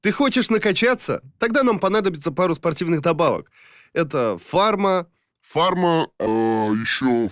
Ты хочешь накачаться? Тогда нам понадобится пару спортивных добавок. Это фарма... еще...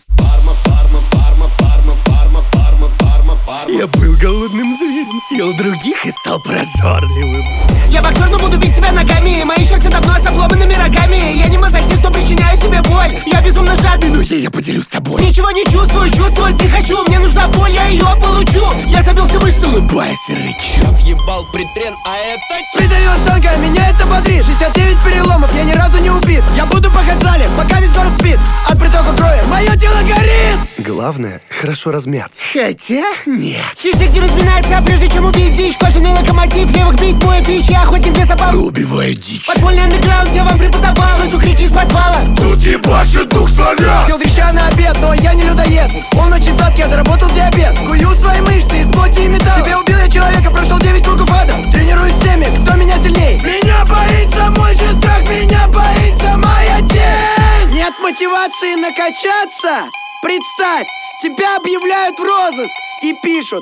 Я был голодным зверем, съел других и стал прожорливым. Я боксер, но буду бить тебя ногами. Мои черти давно с обломанными рогами. Я не мазохист, но причиняю себе боль. Я безумно жадный, но Я поделюсь с тобой. ничего не чувствую, чувствовать не хочу. Мне нужна боль, я ее получу. Я забился мышцы, Улыбаясь и рычу. Въебал притрен, а это придавила штанга, меня это бодрит. 69 переломов, я ни разу не убит. Я буду пахать в зале, пока весь город спит. От притока крови мое тело горит. Главное, хорошо размяться. Хотя нет. Хищник не разминается, прежде чем убить дичь. Кожаный локомотив, левых бить мой фич. Я охотник для собак. Убиваю дичь. Подпольный андеграунд, я вам преподавал. Слышу крики из подвала. Тут ебашит дух славян. Съел дрища на обед, но я не людоед. Он очень сладкий, я заработал диабет. Кую свои мышцы из плоти и металла. Себе убил я человека, прошел 9 кругов ада. Тренируюсь с теми, кто меня сильней. Меня боится мой же страх, меня боится моя тень. Нет мотивации накачаться. Представь, тебя объявляют в розыск и пишут: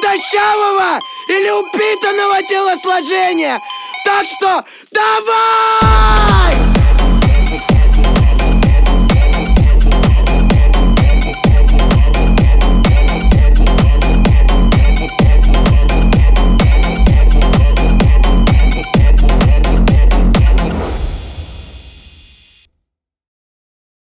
худощавого или упитанного телосложения. Так что давай!